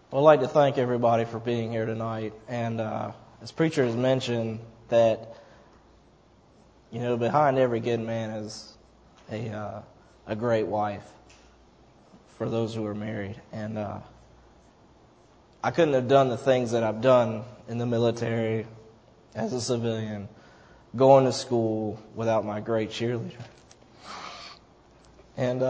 I'd like to thank everybody for being here tonight. And as preacher has mentioned, that behind every good man is a great wife for those who are married. And I couldn't have done the things that I've done in the military as a civilian, going to school without my great cheerleader. And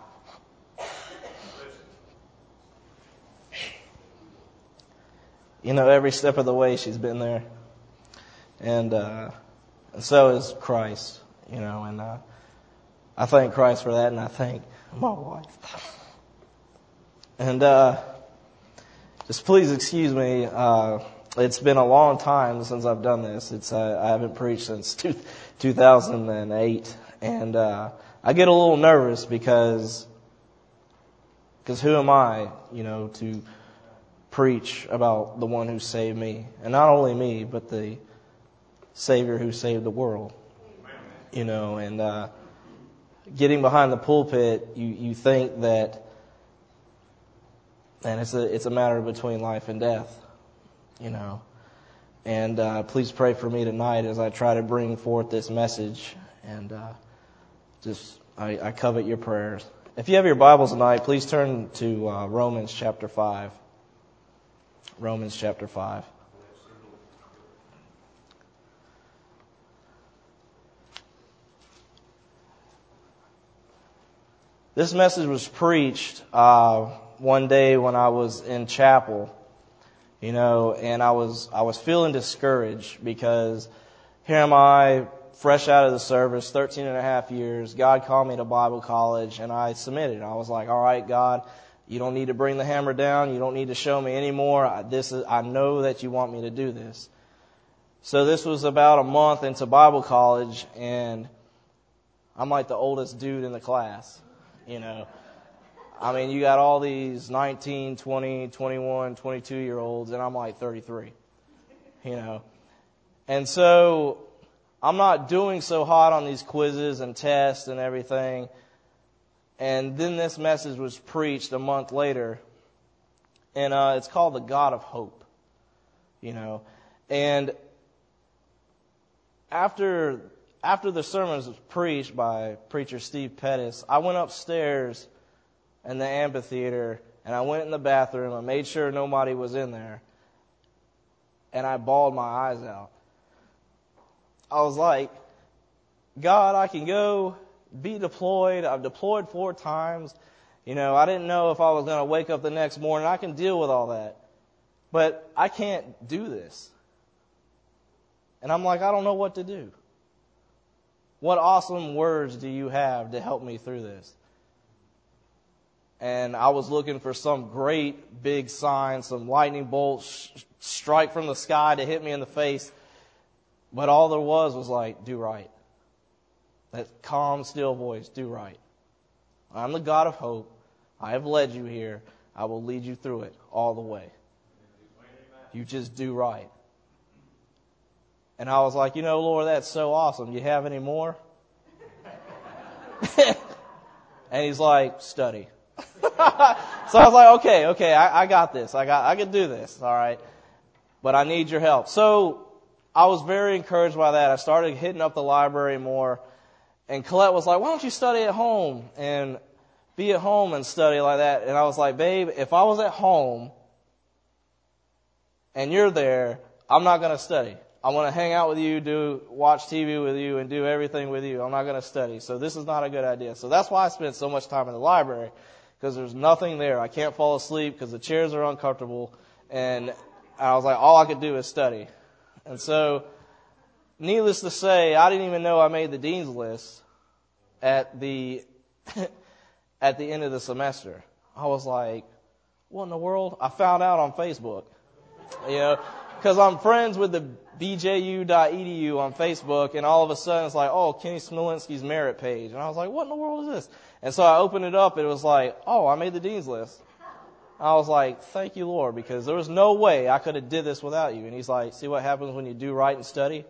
every step of the way she's been there. And so is Christ, and I thank Christ for that, and I thank my wife. And just please excuse me, it's been a long time since I've done this. I haven't preached since 2008, and I get a little nervous because who am I, to preach about the one who saved me, and not only me, but the Savior who saved the world. And getting behind the pulpit, you think that, and it's a matter between life and death, And please pray for me tonight as I try to bring forth this message, and I covet your prayers. If you have your Bibles tonight, please turn to Romans chapter 5. Romans chapter 5. This message was preached one day when I was in chapel, and I was feeling discouraged because here am I, fresh out of the service, 13 and a half years. God called me to Bible college, and I submitted. I was like, all right, God, you don't need to bring the hammer down. You don't need to show me anymore. I know that you want me to do this. So this was about a month into Bible college, and I'm like the oldest dude in the class, I mean, you got all these 19, 20, 21, 22-year-olds, and I'm like 33, And so I'm not doing so hot on these quizzes and tests and everything. And then this message was preached a month later, and it's called The God of Hope, And after the sermon was preached by preacher Steve Pettis, I went upstairs in the amphitheater, and I went in the bathroom. I made sure nobody was in there, and I bawled my eyes out. I was like, God, I can go be deployed. I've deployed 4 times. I didn't know if I was going to wake up the next morning. I can deal with all that. But I can't do this. And I'm like, I don't know what to do. What awesome words do you have to help me through this? And I was looking for some great big sign, some lightning bolts strike from the sky to hit me in the face. But all there was like, do right. That calm, still voice, do right. I'm the God of hope. I have led you here. I will lead you through it all the way. You just do right. And I was like, Lord, that's so awesome. Do you have any more? And he's like, study. So I was like, okay, I got this. I can do this, all right. But I need your help. So I was very encouraged by that. I started hitting up the library more. And Colette was like, why don't you study at home and be at home and study like that? And I was like, babe, if I was at home and you're there, I'm not going to study. I want to hang out with you, watch TV with you, and do everything with you. I'm not going to study. So this is not a good idea. So that's why I spent so much time in the library, because there's nothing there. I can't fall asleep because the chairs are uncomfortable. And I was like, all I could do is study. And so, needless to say, I didn't even know I made the dean's list at the end of the semester. I was like, what in the world? I found out on Facebook, because I'm friends with the bju.edu on Facebook, and all of a sudden it's like, oh, Kenny Smolinski's merit page. And I was like, what in the world is this? And so I opened it up, and it was like, oh, I made the dean's list. I was like, thank you, Lord, because there was no way I could have did this without you. And he's like, see what happens when you do right and study?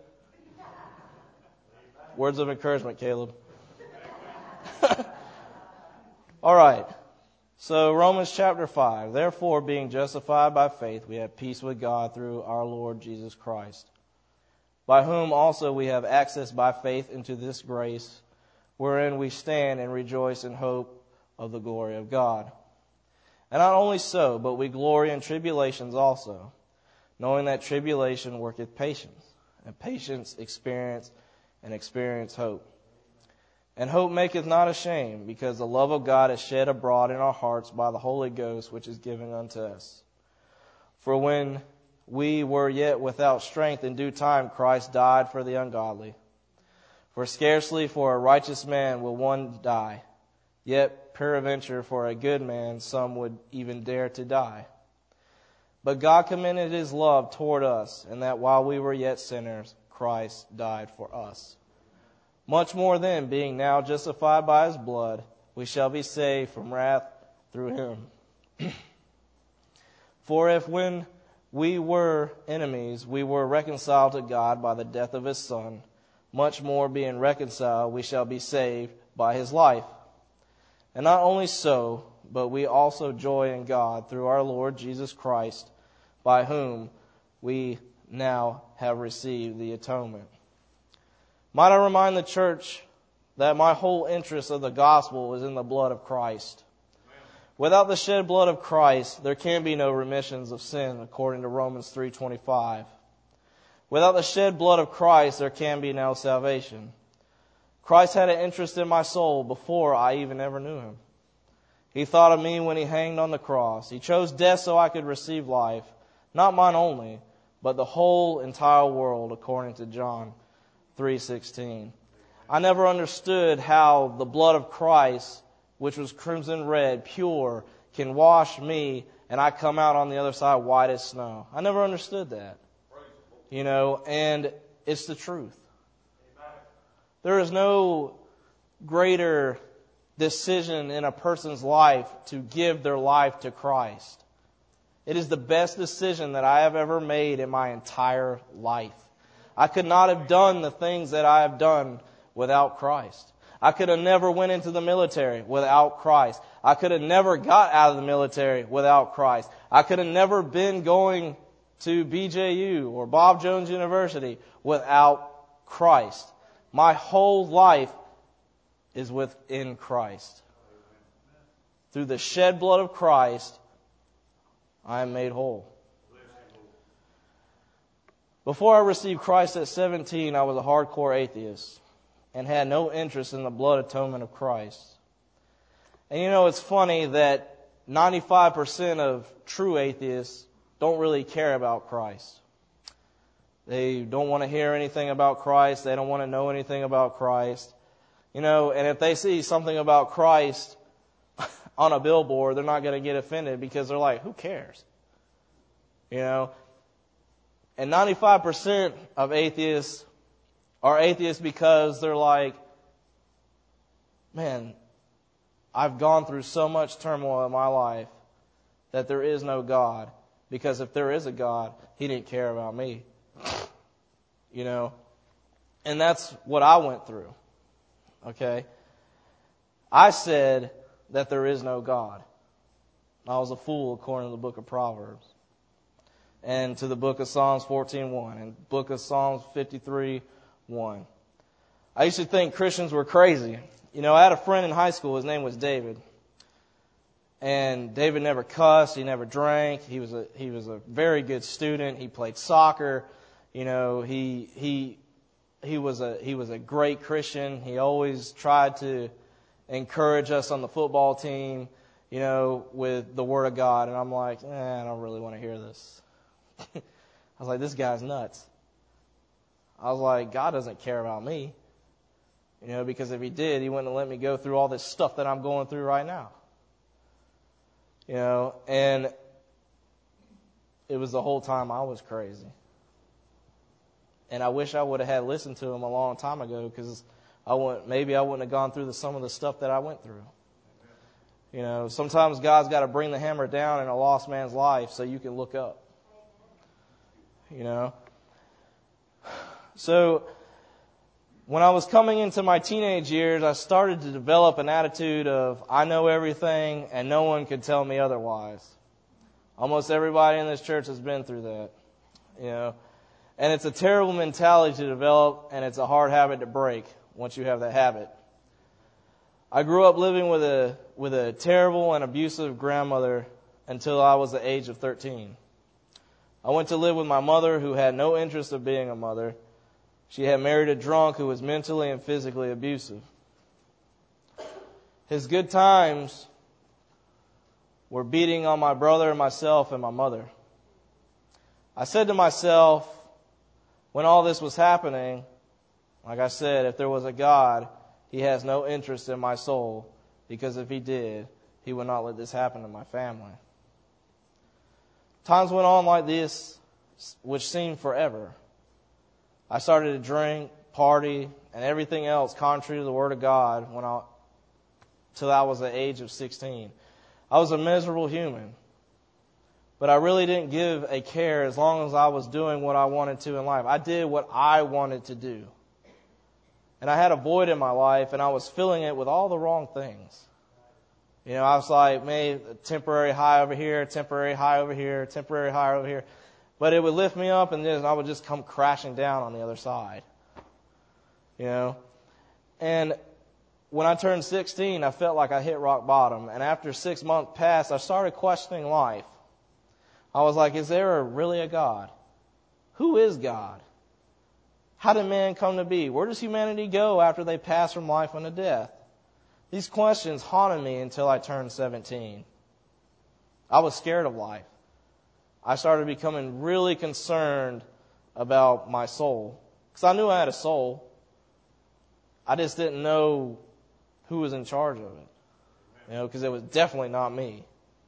Words of encouragement, Caleb. All right. So Romans chapter 5, therefore being justified by faith, we have peace with God through our Lord Jesus Christ, by whom also we have access by faith into this grace, wherein we stand and rejoice in hope of the glory of God. And not only so, but we glory in tribulations also, knowing that tribulation worketh patience, and patience experience, and experience hope. And hope maketh not ashamed, because the love of God is shed abroad in our hearts by the Holy Ghost, which is given unto us. For when we were yet without strength, in due time Christ died for the ungodly. For scarcely for a righteous man will one die, yet peradventure for a good man some would even dare to die. But God commended his love toward us, and that while we were yet sinners, Christ died for us. Much more then, being now justified by his blood, we shall be saved from wrath through him. For if when we were enemies, we were reconciled to God by the death of his Son, much more being reconciled, we shall be saved by his life. And not only so, but we also joy in God through our Lord Jesus Christ, by whom we now have received the atonement. Might I remind the church that my whole interest of the gospel is in the blood of Christ. Without the shed blood of Christ, there can be no remissions of sin, according to Romans 3:25. Without the shed blood of Christ, there can be no salvation. Christ had an interest in my soul before I even ever knew him. He thought of me when he hanged on the cross. He chose death so I could receive life, not mine only, but the whole entire world, according to John 3:16. I never understood how the blood of Christ, which was crimson red, pure, can wash me and I come out on the other side white as snow. I never understood that. And it's the truth. There is no greater decision in a person's life to give their life to Christ. It is the best decision that I have ever made in my entire life. I could not have done the things that I have done without Christ. I could have never went into the military without Christ. I could have never got out of the military without Christ. I could have never been going to BJU or Bob Jones University without Christ. My whole life is within Christ. Through the shed blood of Christ, I am made whole. Before I received Christ at 17, I was a hardcore atheist and had no interest in the blood atonement of Christ. And it's funny that 95% of true atheists don't really care about Christ. They don't want to hear anything about Christ. They don't want to know anything about Christ. And if they see something about Christ on a billboard, they're not going to get offended because they're like, who cares? And 95% of atheists are atheists because they're like, man, I've gone through so much turmoil in my life that there is no God. Because if there is a God, he didn't care about me. And that's what I went through. Okay? I said that there is no God. I was a fool according to the book of Proverbs. And to the book of Psalms 14:1 and book of Psalms 53:1. I used to think Christians were crazy. I had a friend in high school. His name was David. And David never cussed. He never drank. He was a very good student. He played soccer. He was a great Christian. He always tried to encourage us on the football team, with the Word of God. And I'm like, I don't really want to hear this. I was like, this guy's nuts. I was like, God doesn't care about me. Because if he did, he wouldn't have let me go through all this stuff that I'm going through right now. And it was the whole time I was crazy. And I wish I would have had listened to him a long time ago, because maybe I wouldn't have gone through some of the stuff that I went through. Sometimes God's got to bring the hammer down in a lost man's life so you can look up. So When I was coming into my teenage years, I started to develop an attitude of, I know everything and no one can tell me otherwise. Almost everybody in this church has been through that, you know. And it's a terrible mentality to develop, and it's a hard habit to break once you have that habit. I grew up living with a terrible and abusive grandmother until I was the age of 13. I went to live with my mother, who had no interest of being a mother. She had married a drunk who was mentally and physically abusive. His good times were beating on my brother, myself, and my mother. I said to myself, when all this was happening, like I said, if there was a God, He has no interest in my soul, because if He did, He would not let this happen to my family. Times went on like this, which seemed forever. I started to drink, party, and everything else contrary to the Word of God till I was the age of 16. I was a miserable human, but I really didn't give a care as long as I was doing what I wanted to in life. I did what I wanted to do. And I had a void in my life, and I was filling it with all the wrong things. You know, I was like, maybe a temporary high over here, temporary high over here, temporary high over here. But it would lift me up, and then I would just come crashing down on the other side. You know? And when I turned 16, I felt like I hit rock bottom. And after 6 months passed, I started questioning life. I was like, is there really a God? Who is God? How did man come to be? Where does humanity go after they pass from life unto death? These questions haunted me until I turned 17. I was scared of life. I started becoming really concerned about my soul. Because I knew I had a soul. I just didn't know who was in charge of it. You know, because it was definitely not me.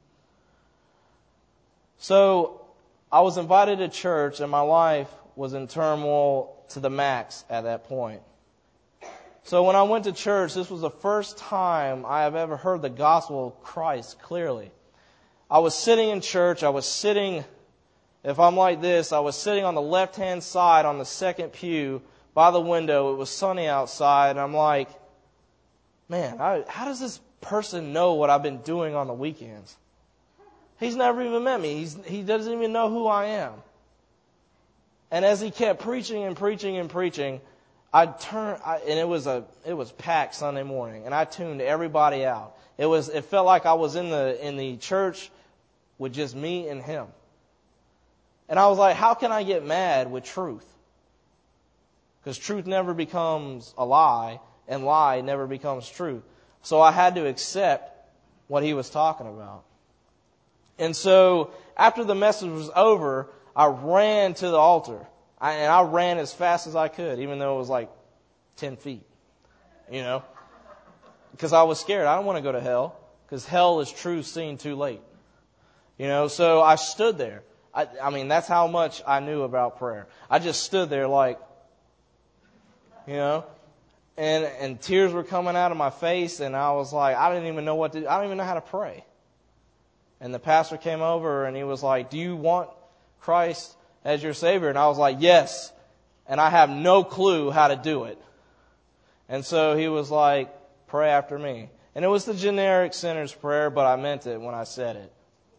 So I was invited to church, and my life was in turmoil to the max at that point. So when I went to church, this was the first time I have ever heard the gospel of Christ clearly. I was sitting in church. If I'm like this, I was sitting on the left-hand side on the second pew by the window. It was sunny outside, and I'm like, man, how does this person know what I've been doing on the weekends? He's never even met me. He doesn't even know who I am. And as he kept preaching and preaching and preaching, it was packed Sunday morning, and I tuned everybody out. It felt like I was in the church with just me and him. And I was like, how can I get mad with truth? Because truth never becomes a lie, and lie never becomes truth. So I had to accept what he was talking about. And so after the message was over, I ran to the altar. And I ran as fast as I could, even though it was like 10 feet, you know, because I was scared. I don't want to go to hell, because hell is truth seen too late, you know. So I stood there. I mean, that's how much I knew about prayer. I just stood there like, you know, and tears were coming out of my face, and I was like, I don't even know how to pray. And the pastor came over, and he was like, do you want Christ as your Savior? And I was like, yes. And I have no clue how to do it. And so he was like, pray after me. And it was the generic sinner's prayer, but I meant it when I said it.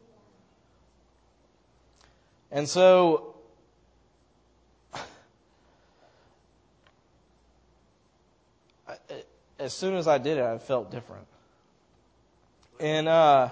And so as soon as I did it, I felt different. And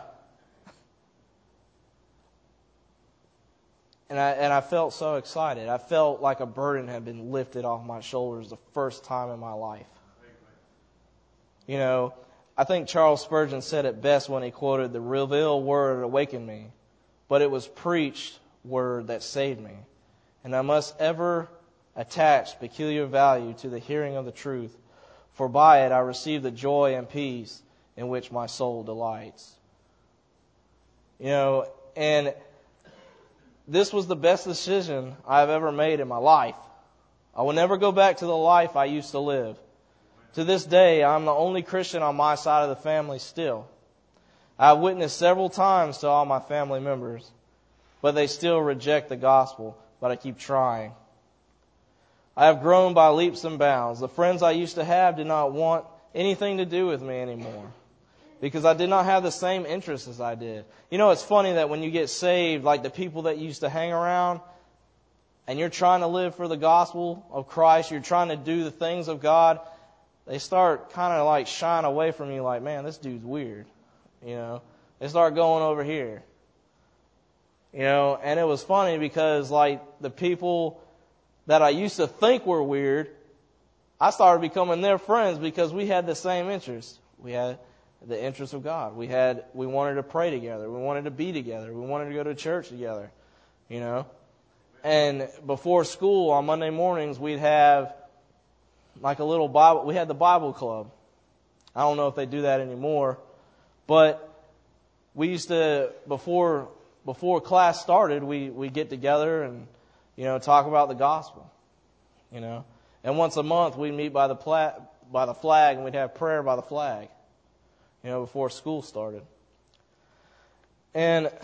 I felt so excited. I felt like a burden had been lifted off my shoulders the first time in my life. You know, I think Charles Spurgeon said it best when he quoted, the revealed word awakened me, but it was preached word that saved me. And I must ever attach peculiar value to the hearing of the truth, for by it I receive the joy and peace in which my soul delights. You know, and this was the best decision I've ever made in my life. I will never go back to the life I used to live. To this day, I'm the only Christian on my side of the family still. I've witnessed several times to all my family members, but they still reject the gospel, but I keep trying. I have grown by leaps and bounds. The friends I used to have did not want anything to do with me anymore because I did not have the same interests as I did. You know, it's funny that when you get saved, like the people that you used to hang around, and you're trying to live for the gospel of Christ, you're trying to do the things of God, they start kind of like shying away from you like, man, this dude's weird. You know, they start going over here. You know, and it was funny because like the people that I used to think were weird, I started becoming their friends because we had the same interests. We had the interests of God. We wanted to pray together. We wanted to be together. We wanted to go to church together. You know, and before school on Monday mornings, we'd have like a little Bible. We had the Bible club. I don't know if they do that anymore, but we used to before class started, we get together and talk about the gospel. And once a month we'd meet by the flag and we'd have prayer by the flag. Before school started. And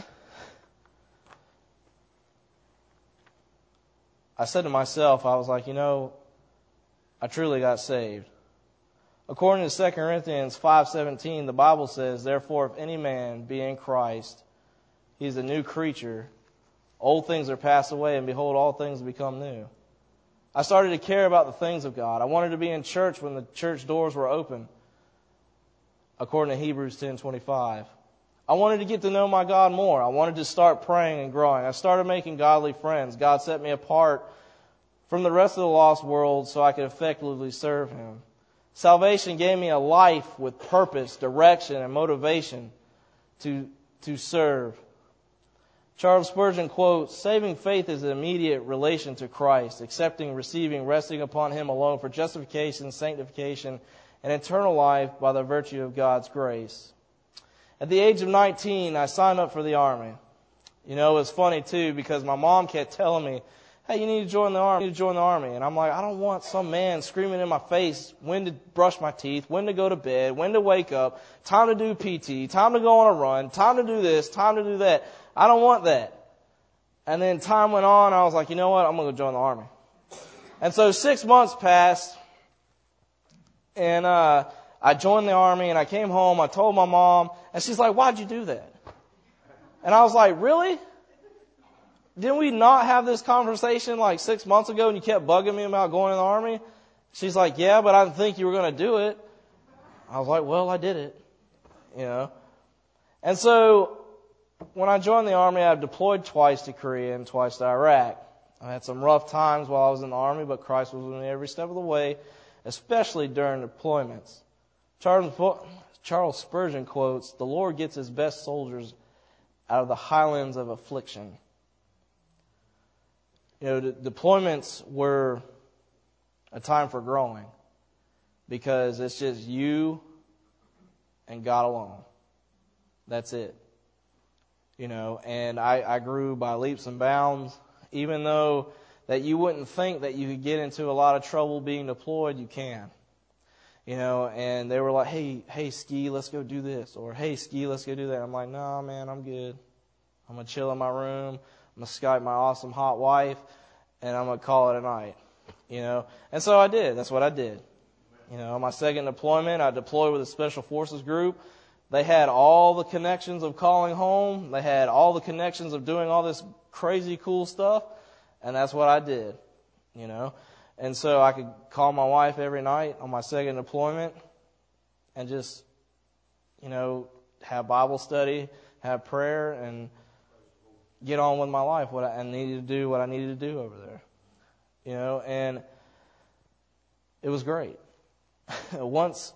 I said to myself, I was like, I truly got saved. According to 2 Corinthians 5:17, the Bible says, therefore, if any man be in Christ, he is a new creature. Old things are passed away, and behold, all things become new. I started to care about the things of God. I wanted to be in church when the church doors were open, according to Hebrews 10:25. I wanted to get to know my God more. I wanted to start praying and growing. I started making godly friends. God set me apart from the rest of the lost world so I could effectively serve Him. Salvation gave me a life with purpose, direction, and motivation to serve. Charles Spurgeon quotes, saving faith is an immediate relation to Christ, accepting, receiving, resting upon Him alone for justification, sanctification, and eternal life by the virtue of God's grace. At the age of 19, I signed up for the Army. It was funny too because my mom kept telling me, hey, you need to join the Army. And I'm like, I don't want some man screaming in my face when to brush my teeth, when to go to bed, when to wake up, time to do PT, time to go on a run, time to do this, time to do that. I don't want that. And then time went on. I was like, you know what? I'm going to join the Army. And so 6 months passed. And I joined the Army. And I came home. I told my mom. And she's like, why'd you do that? And I was like, really? Didn't we not have this conversation like 6 months ago and you kept bugging me about going in the Army? She's like, yeah, but I didn't think you were going to do it. I was like, well, I did it. And so when I joined the Army, I deployed twice to Korea and twice to Iraq. I had some rough times while I was in the Army, but Christ was with me every step of the way, especially during deployments. Charles Spurgeon quotes, the Lord gets His best soldiers out of the highlands of affliction. Deployments were a time for growing because it's just you and God alone. That's it. And I grew by leaps and bounds. Even though that you wouldn't think that you could get into a lot of trouble being deployed, you can. And they were like, hey, Ski, let's go do this. Or, hey, Ski, let's go do that. I'm like, no, man, I'm good. I'm going to chill in my room. I'm going to Skype my awesome hot wife. And I'm going to call it a night. And so I did. That's what I did. On my second deployment, I deployed with a Special Forces group. They had all the connections of calling home. They had all the connections of doing all this crazy cool stuff. And that's what I did, And so I could call my wife every night on my second deployment and just, have Bible study, have prayer, and get on with my life, what I needed to do over there. And it was great. Once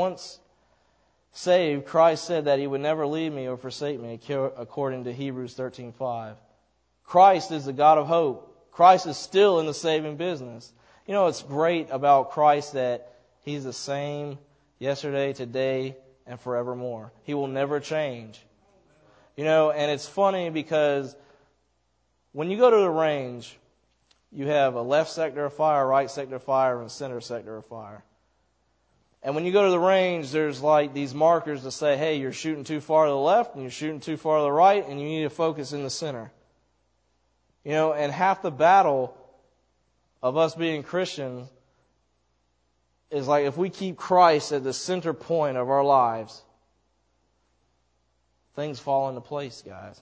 saved, Christ said that He would never leave me or forsake me, according to Hebrews 13:5. Christ is the God of hope. Christ is still in the saving business. It's great about Christ that He's the same yesterday, today, and forevermore. He will never change. And it's funny because when you go to the range, you have a left sector of fire, right sector of fire, and a center sector of fire. And when you go to the range, there's like these markers that say, hey, you're shooting too far to the left and you're shooting too far to the right and you need to focus in the center. And half the battle of us being Christians is like if we keep Christ at the center point of our lives, things fall into place, guys.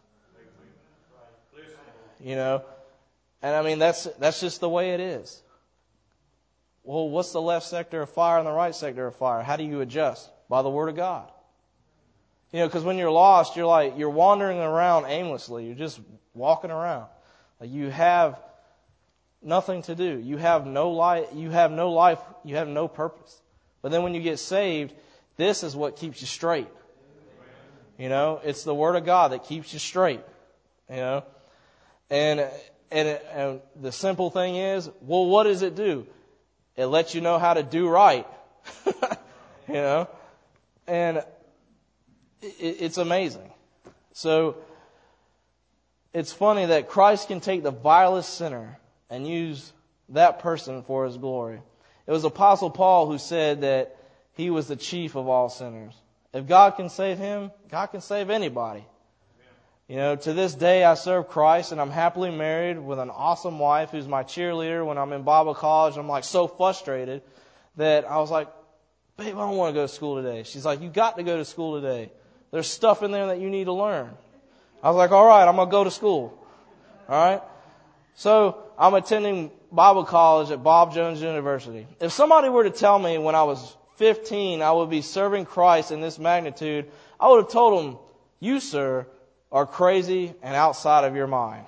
You know? And I mean, that's just the way it is. Well, what's the left sector of fire and the right sector of fire? How do you adjust? By the Word of God. You know, because when you're lost, you're wandering around aimlessly. You're just walking around. Like you have nothing to do. You have no life. You have no purpose. But then when you get saved, this is what keeps you straight. You know, it's the Word of God that keeps you straight. You know, and the simple thing is, well, what does it do? It lets you know how to do right. You know, and it's amazing. So it's funny that Christ can take the vilest sinner and use that person for His glory. It was Apostle Paul who said that he was the chief of all sinners. If God can save him, God can save anybody. You know, to this day I serve Christ and I'm happily married with an awesome wife who's my cheerleader. When I'm in Bible college, I'm like so frustrated that I was like, babe, I don't want to go to school today. She's like, you got to go to school today. There's stuff in there that you need to learn. I was like, all right, I'm going to go to school. All right. So I'm attending Bible college at Bob Jones University. If somebody were to tell me when I was 15 I would be serving Christ in this magnitude, I would have told them, you, sir, are crazy and outside of your mind.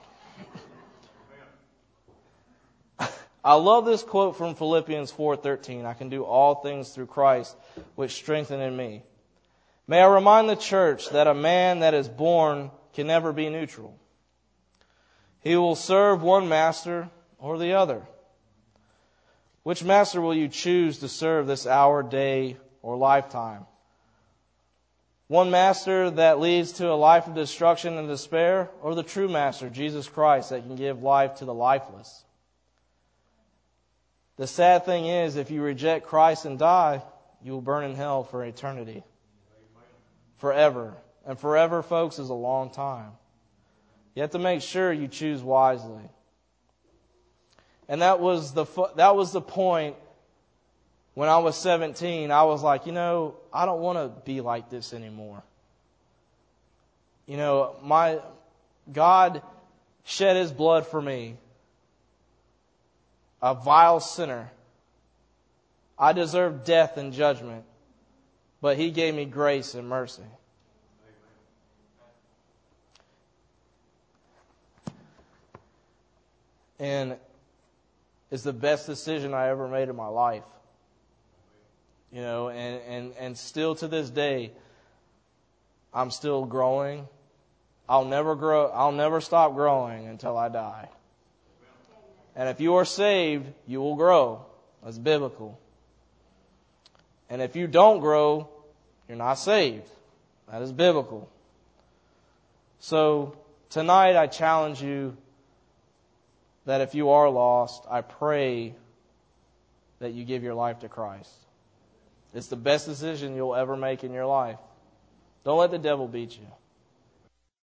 I love this quote from Philippians 4:13. I can do all things through Christ, which strengthen in me. May I remind the church that a man that is born can never be neutral. He will serve one master or the other. Which master will you choose to serve this hour, day, or lifetime? One master that leads to a life of destruction and despair, or the true master, Jesus Christ, that can give life to the lifeless? The sad thing is, if you reject Christ and die, you will burn in hell for eternity. Forever. And forever, folks, is a long time. You have to make sure you choose wisely. And that was the point when I was 17. I was like, I don't want to be like this anymore. My God shed His blood for me, a vile sinner. I deserved death and judgment, but He gave me grace and mercy. And it's the best decision I ever made in my life. And still to this day, I'm still growing. I'll never stop growing until I die. And if you are saved, you will grow. That's biblical. And if you don't grow, you're not saved. That is biblical. So tonight I challenge you that if you are lost, I pray that you give your life to Christ. It's the best decision you'll ever make in your life. Don't let the devil beat you.